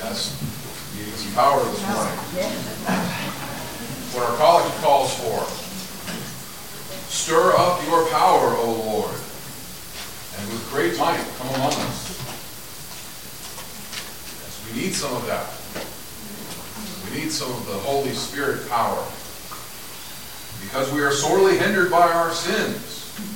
Yes. Needing some power this morning. What our college calls for. Stir up your power, O Lord, and with great might come among us. Yes, we need some of that. We need some of the Holy Spirit power. Because we are sorely hindered by our sins.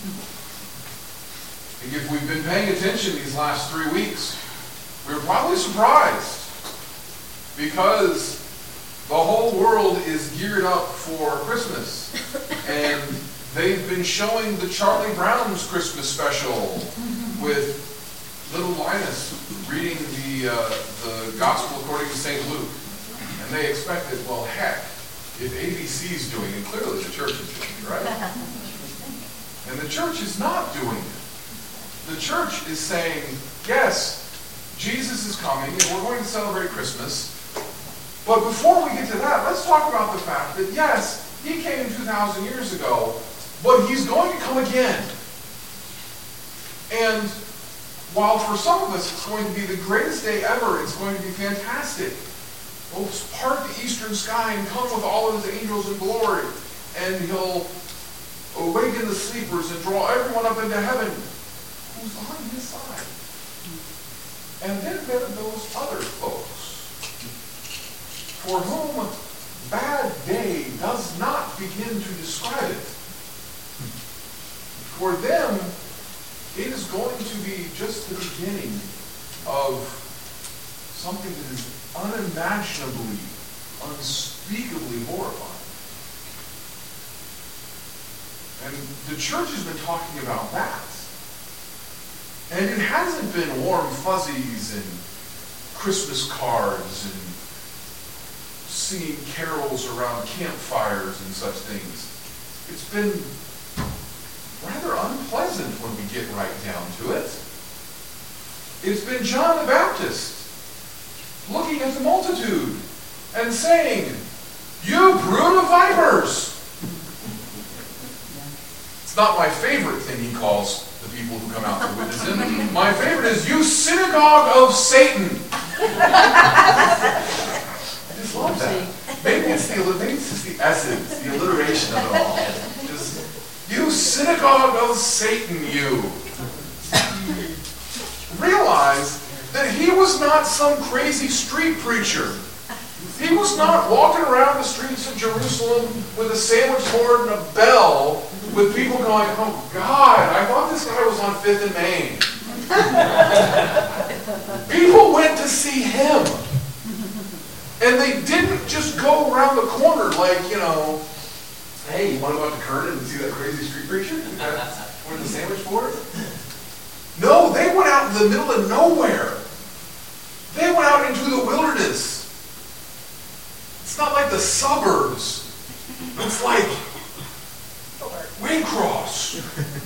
I think if we've been paying attention these last 3 weeks, we were probably surprised. Because the whole world is geared up for Christmas. And they've been showing the Charlie Brown's Christmas special with little Linus reading the Gospel according to St. Luke. And they expected, well, heck, if ABC's doing it, clearly the church is doing it, right? And the church is not doing it. The church is saying, yes, Jesus is coming, and we're going to celebrate Christmas. But before we get to that, let's talk about the fact that, yes, he came 2,000 years ago, but he's going to come again. And while for some of us it's going to be the greatest day ever, it's going to be fantastic. He'll part the eastern sky and come with all of his angels in glory. And he'll awaken the sleepers and draw everyone up into heaven who's on his side. And then there are those other folks for whom bad day does not begin to describe it. For them, it is going to be just the beginning of something that is unimaginably, unspeakably horrifying. And the church has been talking about that. And it hasn't been warm fuzzies and Christmas cards and singing carols around campfires and such things. It's been rather unpleasant when we get right down to it. It's been John the Baptist looking at the multitude and saying, "You brood of vipers!" It's not my favorite thing he calls the people who come out to witness him. My favorite is, "You synagogue of Satan!" I just love that. Maybe it's just the essence, the alliteration of it all. Just, "You synagogue of Satan, you." Realize that he was not some crazy street preacher. He was not walking around the streets of Jerusalem with a sandwich board and a bell with people going, "Oh God, I thought this guy was on 5th and Main." People went to see him. And they didn't just go around the corner like, "Hey, you want to go out to Kernan and see that crazy street preacher with the sandwich board?" No, they went out in the middle of nowhere. They went out into the wilderness. It's not like the suburbs. It's like Waycross.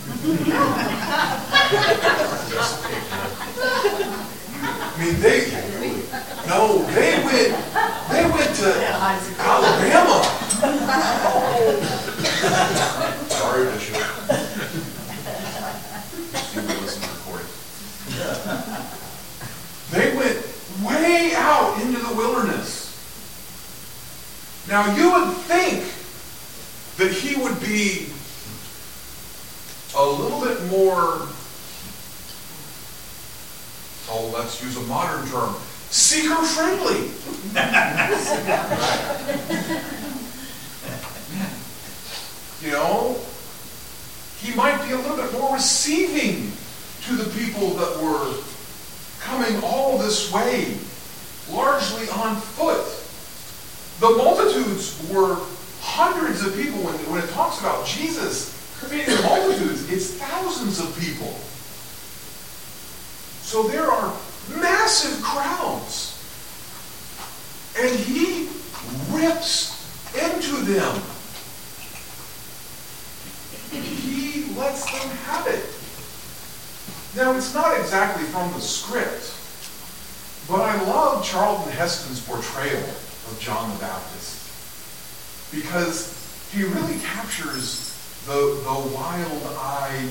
I mean, they went to Alabama. Sorry, Bishop. You will listen to the recording. They went way out into the wilderness. Now, you would think that he would be a little bit more, let's use a modern term, seeker-friendly. He might be a little bit more receiving to the people that were coming all this way, largely on foot. The multitudes were hundreds of people. When it talks about Jesus feeding the multitudes, it's thousands of people. So there are massive crowds. And he rips into them. He lets them have it. Now, it's not exactly from the script, but I love Charlton Heston's portrayal of John the Baptist, because he really captures the wild-eyed,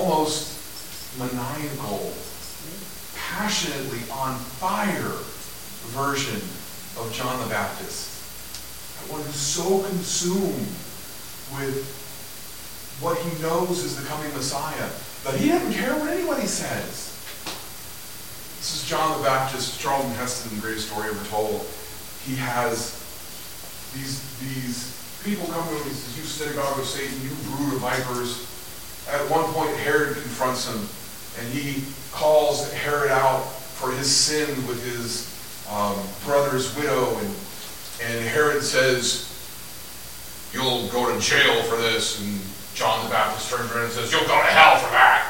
almost maniacal, passionately on fire version of John the Baptist. One who's so consumed with what he knows is the coming Messiah that he doesn't care what anybody says. This is John the Baptist, Charlton Heston, the greatest story ever told. He has these people come to him, he says, "You synagogue of Satan, you brood of vipers." At one point, Herod confronts him, and he calls Herod out for his sin with his brother's widow, and Herod says, "You'll go to jail for this," and John the Baptist turns around and says, "You'll go to hell for that."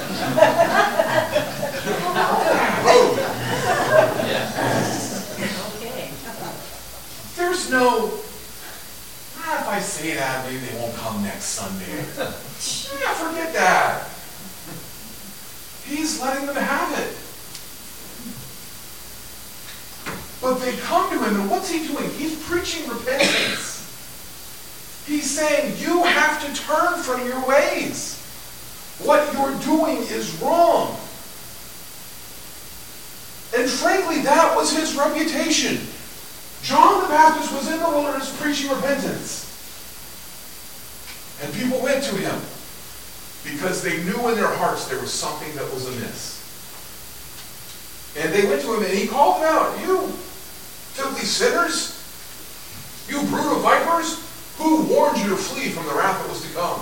Okay. There's no, if I say that, maybe they won't come next Sunday. Yeah, forget that. He's letting them have it. But they come to him, and what's he doing? He's preaching repentance. He's saying, you have to turn from your ways. What you're doing is wrong. And frankly, that was his reputation. John the Baptist was in the wilderness preaching repentance. And people went to him because they knew in their hearts there was something that was amiss. And they went to him and he called them out. "You filthy sinners, you brood of vipers, who warned you to flee from the wrath that was to come?"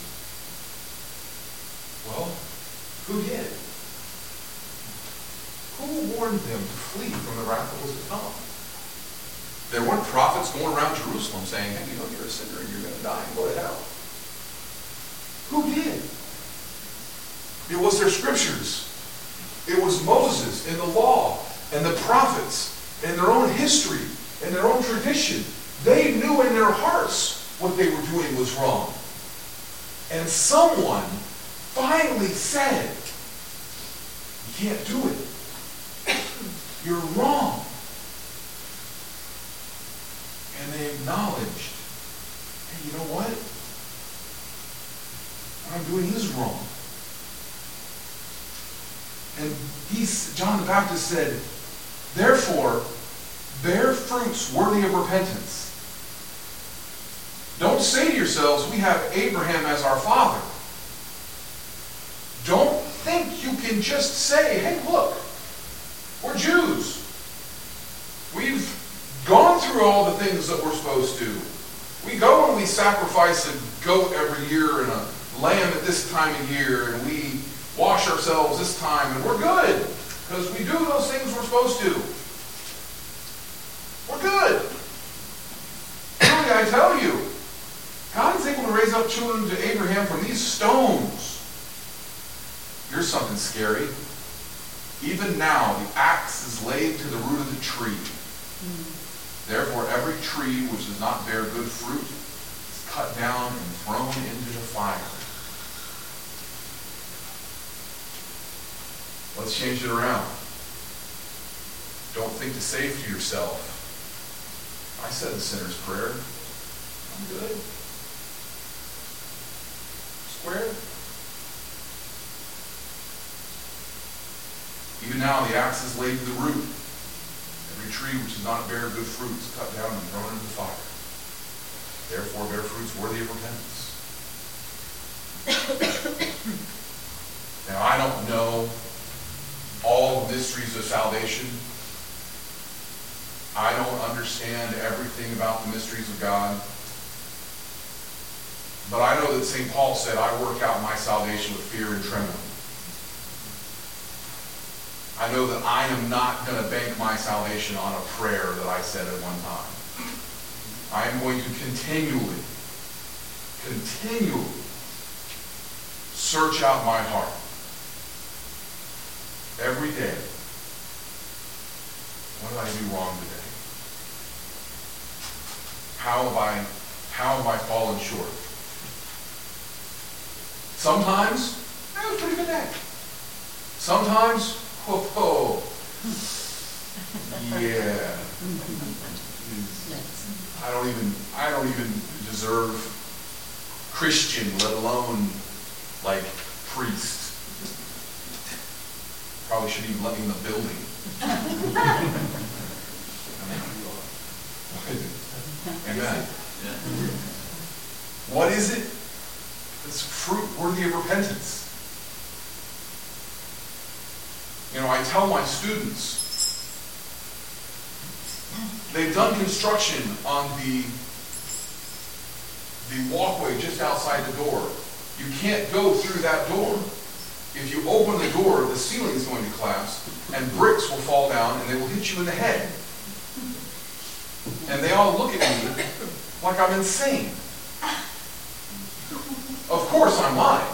Well, who did? Who warned them to flee from the wrath that was to come? There weren't prophets going around Jerusalem saying, "Hey, you know, you're a sinner and you're going to die and go to hell." Who did? It was their scriptures. It was Moses and the law and the prophets and their own history and their own tradition. They knew in their hearts what they were doing was wrong. And someone finally said, "You can't do it. You're wrong." And they acknowledged, "Hey, you know what? What I'm doing is wrong." And John the Baptist said, "Therefore, bear fruits worthy of repentance. Don't say to yourselves, 'We have Abraham as our father.' Don't think you can just say, 'Hey, look, we're Jews. We've gone through all the things that we're supposed to. We go and we sacrifice a goat every year and a lamb at this time of year, and we wash ourselves this time, and we're good because we do those things we're supposed to. We're good.' Truly, I tell you, God is able to raise up children to Abraham from these stones." Here's something scary. "Even now, the axe is laid to the root of the tree. Therefore, every tree which does not bear good fruit is cut down and thrown into the fire." Let's change it around. Don't think to say to yourself, "I said the sinner's prayer. I'm good. Square." "Even now the axe is laid to the root. Every tree which does not bear good fruit is cut down and thrown into the fire. Therefore bear fruits worthy of repentance." Now, I don't know all the mysteries of salvation. I don't understand everything about the mysteries of God. But I know that St. Paul said, "I work out my salvation with fear and trembling." I know that I am not going to bank my salvation on a prayer that I said at one time. I am going to continually search out my heart every day. What did I do wrong today? How have I fallen short? Sometimes, it was a pretty good day. Sometimes, yeah. I don't even deserve Christian, let alone like priest. Probably shouldn't even let me in the building. Amen. What is it? It's fruit worthy of repentance. You know, I tell my students, they've done construction on the walkway just outside the door. You can't go through that door. If you open the door, the ceiling is going to collapse, and bricks will fall down, and they will hit you in the head. And they all look at me like I'm insane. Of course I'm lying.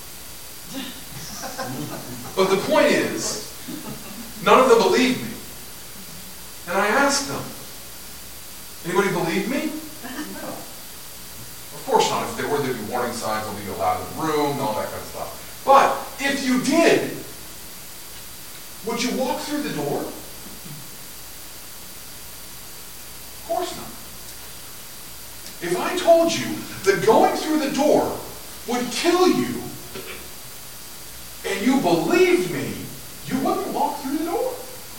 But the point is, none of them believe me. And I asked them, anybody believe me? No. Of course not. If there were, there'd be warning signs, there'll be allowed in the room, and all that kind of stuff. But if you did, would you walk through the door? Of course not. If I told you that going through the door would kill you, and you believed me, you wouldn't walk through the door.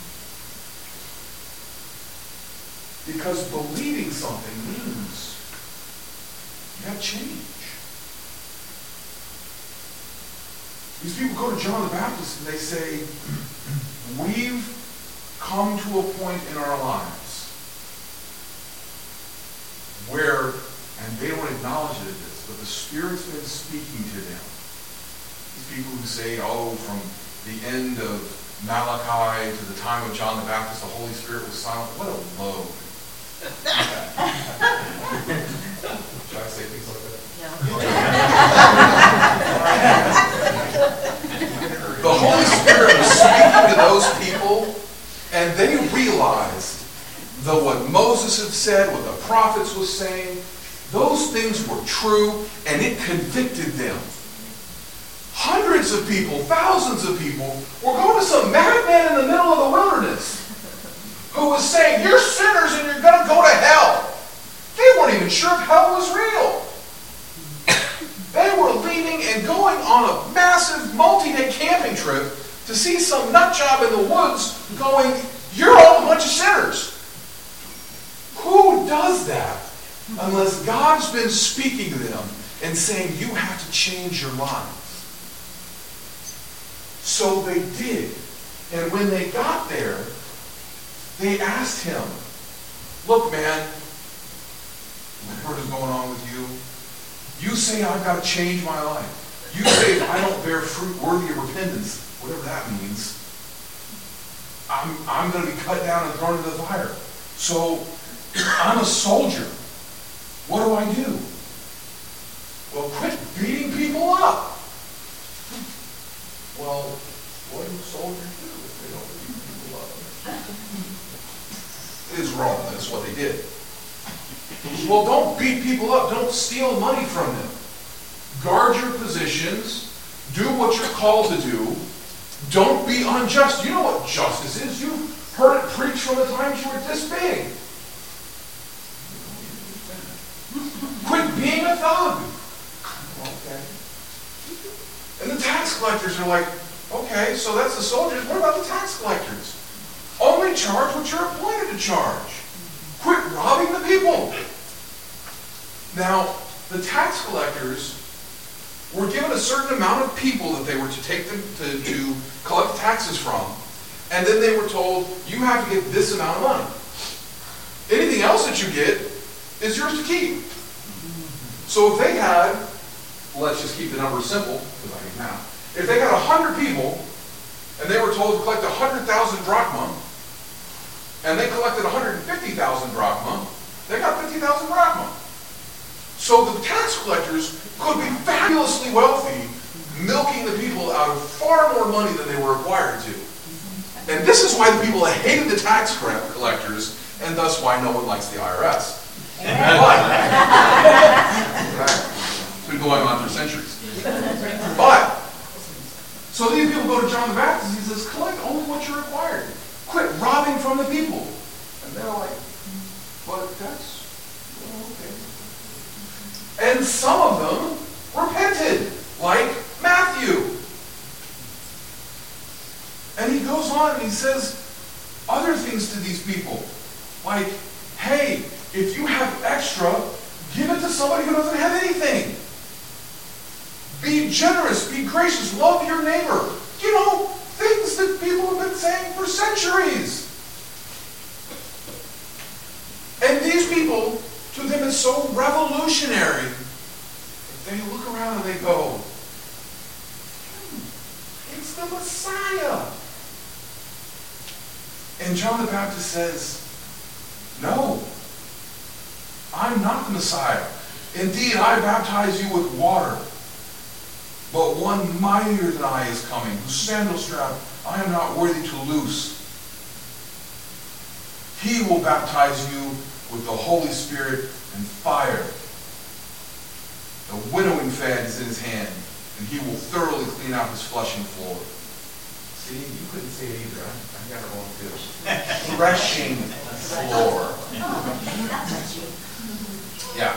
Because believing something means you have change. These people go to John the Baptist and they say, we've come to a point in our lives where, and they don't acknowledge it as this, but the Spirit's been speaking to them. These people who say, oh, from the end of Malachi to the time of John the Baptist, the Holy Spirit was silent. What a load. Should I say things like that? The Holy Spirit was speaking to those people, and they realized that what Moses had said, what the prophets was saying, those things were true, and it convicted them. Hundreds of people, thousands of people were going to some madman in the middle of the wilderness who was saying, you're sinners and you're going to go to hell. They weren't even sure if hell was real. They were leaving and going on a massive multi-day camping trip to see some nut job in the woods going, you're all a bunch of sinners. Who does that unless God's been speaking to them and saying, you have to change your lives? So they did. And when they got there, they asked him, look, man, what is going on with you? You say I've got to change my life. You say if I don't bear fruit worthy of repentance, whatever that means, I'm going to be cut down and thrown into the fire. So I'm a soldier. What do I do? Well, quit beating people up. Well, what do soldiers do if they don't beat people up? It is wrong. That's what they did. Well, don't beat people up. Don't steal money from them. Guard your positions. Do what you're called to do. Don't be unjust. You know what justice is. You've heard it preached from the times you were this big. Quit being a thug. Okay. And the tax collectors are like, okay, so that's the soldiers. What about the tax collectors? Only charge what you're appointed to charge. Quit robbing the people. Now, the tax collectors were given a certain amount of people that they were to take them to collect taxes from, and then they were told, you have to get this amount of money. Anything else that you get is yours to keep. So if they had, let's just keep the numbers simple, because I can math. If they had 100 people, and they were told to collect 100,000 drachma, and they collected 150,000 drachma, they got 50,000 drachma. So the tax collectors could be fabulously wealthy, milking the people out of far more money than they were required to. And this is why the people hated the tax collectors, and thus why no one likes the IRS. It's been going on for centuries. But, so these people go to John the Baptist, he says, collect only what you're required. Quit robbing from the people. And they're like, but that's, well, okay. And some of them repented, like Matthew. And he goes on and he says other things to these people, like, hey, if you have extra, give it to somebody who doesn't have anything. Be generous, be gracious, love your neighbor. You know, things that people have been saying for centuries. And these people, to them, it's so revolutionary. They look around and they go, it's the Messiah. And John the Baptist says, no, I'm not the Messiah. Indeed, I baptize you with water. But one mightier than I is coming, whose sandal strap I am not worthy to loose. He will baptize you with the Holy Spirit and fire. The winnowing fan is in his hand, and he will thoroughly clean out his flushing floor. See, you couldn't say it either. I got it wrong too. Threshing floor. Yeah.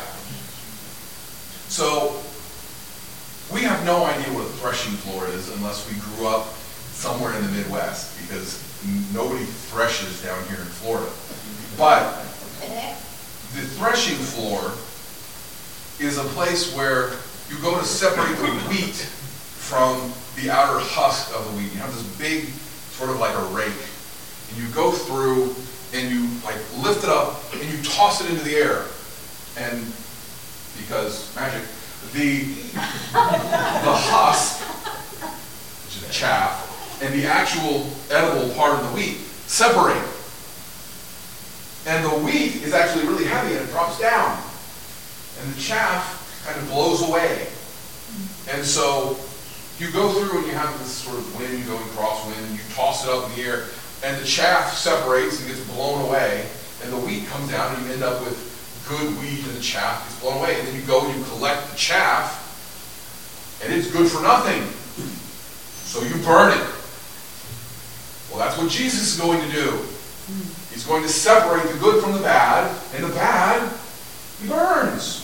So, we have no idea what a threshing floor is unless we grew up somewhere in the Midwest, because nobody threshes down here in Florida. But the threshing floor is a place where you go to separate the wheat from the outer husk of the wheat. You have this big, sort of like a rake, and you go through and you like lift it up and you toss it into the air. And because magic, the husk, which is chaff, and the actual edible part of the wheat separate. And the wheat is actually really heavy and it drops down. And the chaff kind of blows away. And so you go through and you have this sort of wind going crosswind, and you toss it up in the air, and the chaff separates and gets blown away, and the wheat comes down, and you end up with good wheat, and the chaff gets blown away. And then you go and you collect the chaff, and it's good for nothing. So you burn it. Well, that's what Jesus is going to do. He's going to separate the good from the bad, and the bad, he burns.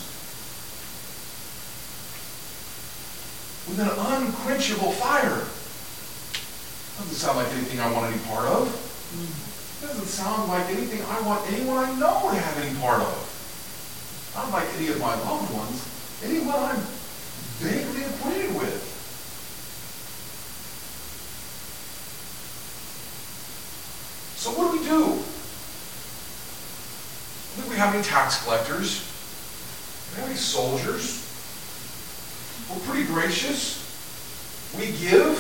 With an unquenchable fire. Doesn't sound like anything I want any part of. Doesn't sound like anything I want anyone I know to have any part of. Not like any of my loved ones. Anyone I'm vaguely acquainted with. So what do? I think we have any tax collectors. Do we have any soldiers? We're pretty gracious. We give.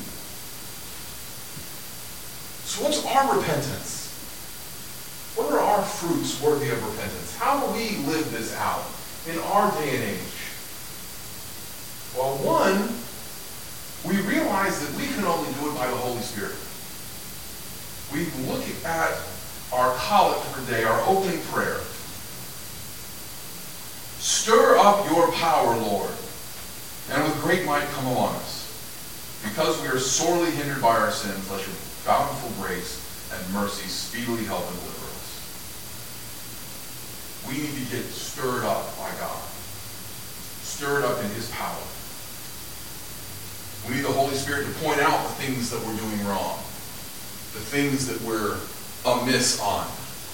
So what's our repentance? What are our fruits worthy of repentance? How do we live this out in our day and age? Well, one, we realize that we can only do it by the Holy Spirit. We look at our collect for the day, our opening prayer. Stir up your power, Lord, and with great might come among us. Because we are sorely hindered by our sins, let your bountiful grace and mercy speedily help and deliver us. We need to get stirred up by God. Stirred up in his power. We need the Holy Spirit to point out the things that we're doing wrong. The things that we're amiss on.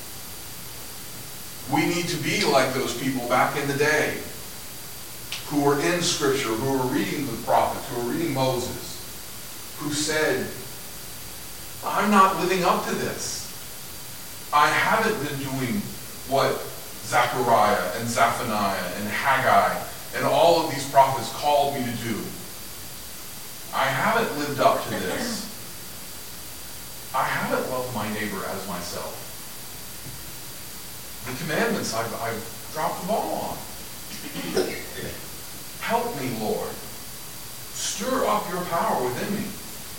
We need to be like those people back in the day who were in Scripture, who were reading the prophets, who were reading Moses, who said, I'm not living up to this. I haven't been doing what Zechariah and Zephaniah and Haggai and all of these prophets called me to do. I haven't lived up to this. I haven't loved my neighbor as myself. The commandments I've dropped the ball on. Help me, Lord. Stir up your power within me.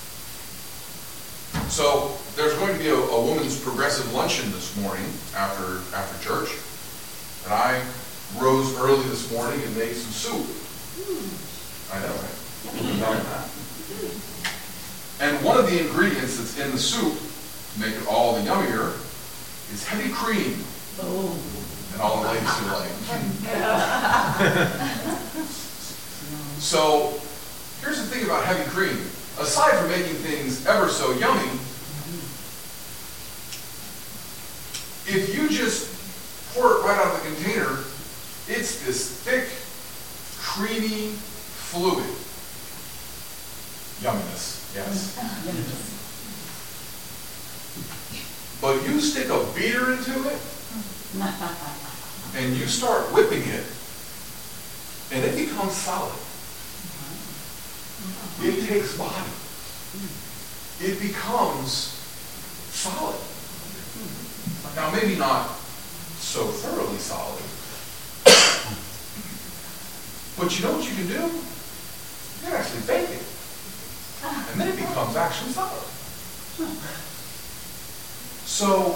So there's going to be a woman's progressive luncheon this morning after church. And I rose early this morning and made some soup. I know, right? And one of the ingredients that's in the soup to make it all the yummier is heavy cream. Oh. And all the ladies are like, So, here's the thing about heavy cream. Aside from making things ever so yummy, if you just pour it right out of the container, It's this thick, creamy fluid. Yumminess, yes. But you stick a beater into it, and you start whipping it, and it becomes solid. It takes body. It becomes solid. Now, maybe not so thoroughly solid, but you know what you can do? You can actually bake it. And then it becomes actually solid. So,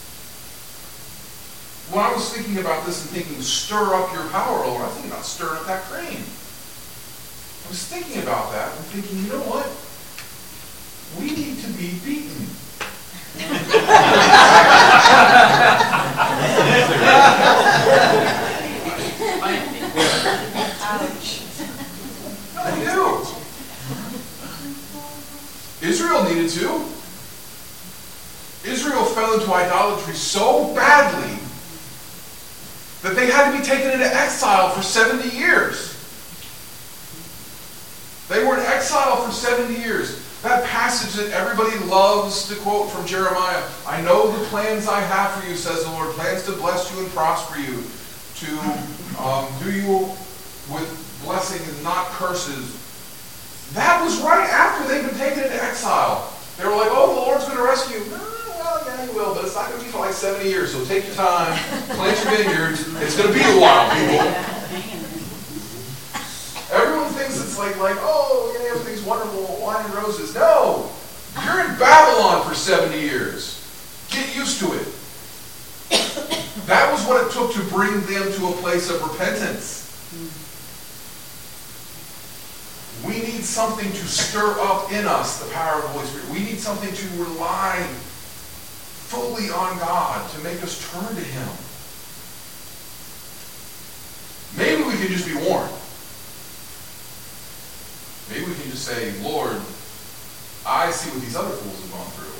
when I was thinking about this and thinking, stir up your power, Lord, I was thinking about stirring up that grain. I was thinking about that and thinking, you know what? We need to be beaten. I do. Israel needed to. Israel fell into idolatry so badly that they had to be taken into exile for 70 years. They were in exile for 70 years. That passage that everybody loves to quote from Jeremiah, I know the plans I have for you, says the Lord, plans to bless you and prosper you, to do you with blessing and not curses. That was right after they'd been taken into exile. They were like, oh, the Lord's going to rescue you. Well, yeah, he will, but it's not going to be for like 70 years, so take your time, plant your vineyards. It's going to be a while, people. Everyone thinks it's like oh, yeah, everything's wonderful, wine and roses. No! You're in Babylon for 70 years. Get used to it. That was what it took to bring them to a place of repentance. We need something to stir up in us the power of the Holy Spirit. We need something to rely fully on God to make us turn to Him. Maybe we can just be warned. Maybe we can just say, Lord, I see what these other fools have gone through.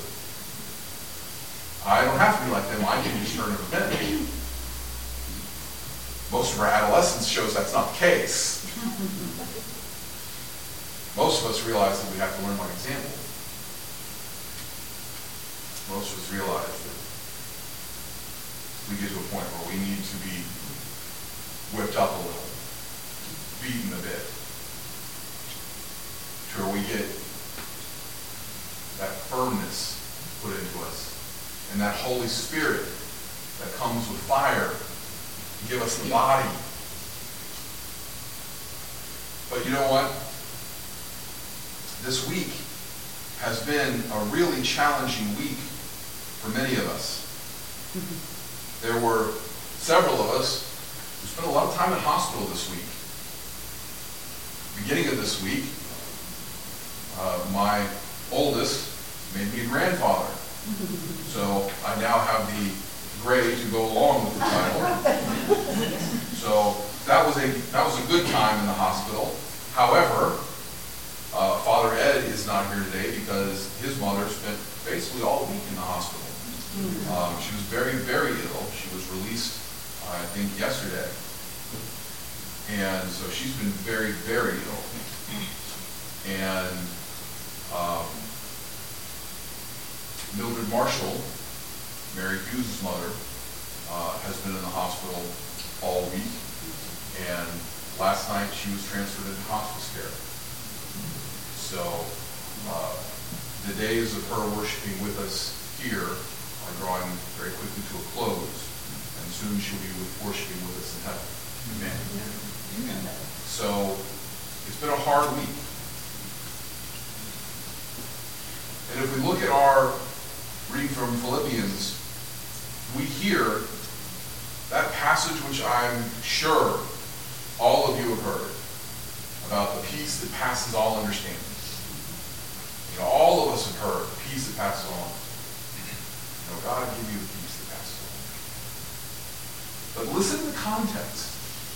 I don't have to be like them. I can just turn and repent. Most of our adolescence shows that's not the case. Most of us realize that we have to learn by example. Most of us realize that we get to a point where we need to be whipped up a little, beaten a bit, to where we get that firmness put into us, and that Holy Spirit that comes with fire to give us the body. But you know what? This week has been a really challenging week for many of us. There were several of us who spent a lot of time in hospital this week. Beginning of this week, my oldest made me a grandfather. So I now have the gray to go along with the title. So that was a good time in the hospital. However, Father Ed is not here today because his mother spent basically all week in the hospital. She was very, very ill. She was released, I think, yesterday. And so she's been very, very ill. And Mildred Marshall, Mary Hughes' mother, has been in the hospital all week. And last night she was transferred into hospice care. So the days of her worshiping with us here are drawing very quickly to a close, and soon she'll be worshiping with us in heaven. Amen. Amen. So it's been a hard week. And if we look at our reading from Philippians, we hear that passage which I'm sure all of you have heard about the peace that passes all understanding. You know, all of us have heard the peace that passes all understanding. You know, God give you the peace that passes all understanding. But listen to the context.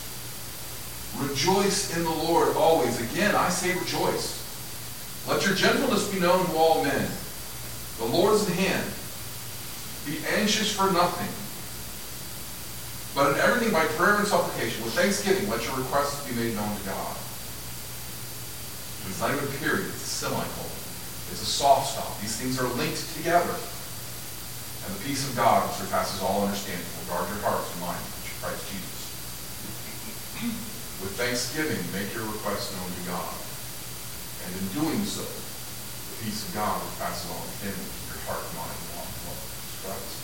Rejoice in the Lord always. Again, I say rejoice. Let your gentleness be known to all men. The Lord is at hand. Be anxious for nothing, But in everything by prayer and supplication, with thanksgiving, let your requests be made known to God. It's not even a period, it's a semicolon. It's a soft stop. These things are linked together. And the peace of God, which surpasses all understanding, will guard your hearts and minds in Christ Jesus. With thanksgiving, make your requests known to God. And in doing so, the peace of God, which passes all understanding, will keep your heart and mind in Jesus Christ.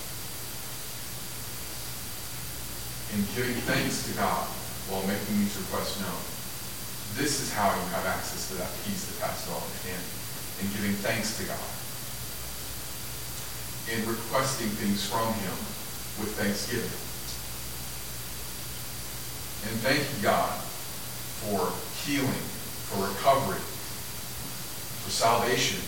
In giving thanks to God while making these requests known, this is how you have access to that peace that passes all understanding. In giving thanks to God. In requesting things from Him with thanksgiving. And thanking God for healing, for recovery, for salvation,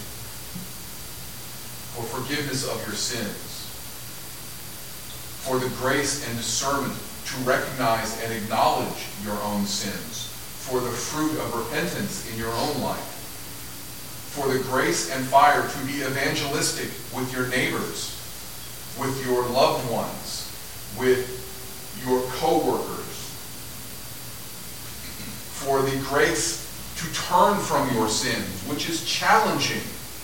for forgiveness of your sins, for the grace and discernment to recognize and acknowledge your own sins, for the fruit of repentance in your own life, for the grace and fire to be evangelistic with your neighbors, with your loved ones, with your co-workers, for the grace to turn from your sins, which is challenging.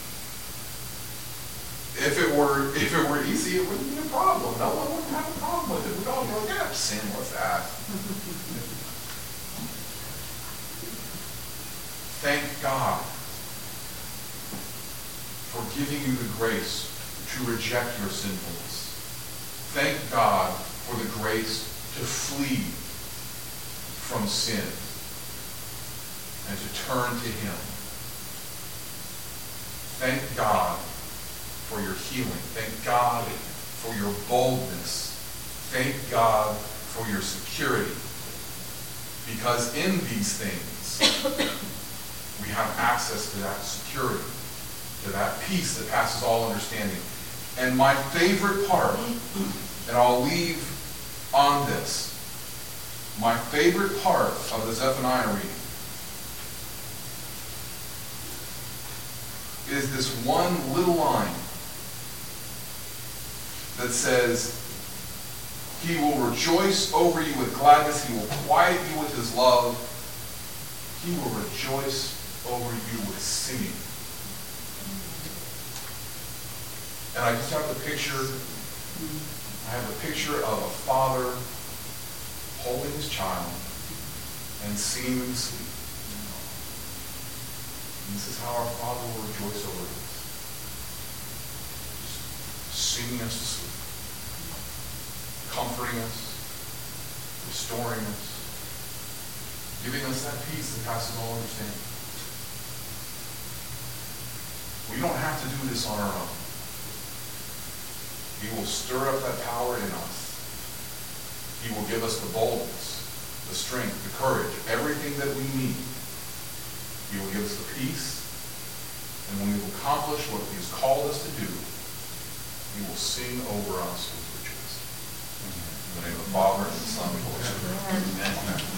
If it were easy, it wouldn't be a problem. No one would have a problem with it. We'd all be like, yeah, sin, what's that? Thank God for giving you the grace to reject your sinfulness. Thank God for the grace to flee from sin and to turn to Him. Thank God for your healing. Thank God for your boldness. Thank God for your security. Because in these things, we have access to that security, to that peace that passes all understanding. And my favorite part, and I'll leave on this, my favorite part of the Zephaniah reading is this one little line that says, He will rejoice over you with gladness. He will quiet you with His love. He will rejoice over you with singing. And I just have the picture, of a father holding his child and singing him to sleep. And this is how our Father will rejoice over us. Singing us to sleep. Comforting us. Restoring us. Giving us that peace that passes all understanding. We don't have to do this on our own. He will stir up that power in us. He will give us the boldness, the strength, the courage, everything that we need. He will give us the peace. And when we've accomplished what He has called us to do, He will sing over us with rejoicing. In the name of the Father, and the Son, and the Holy Spirit. Amen.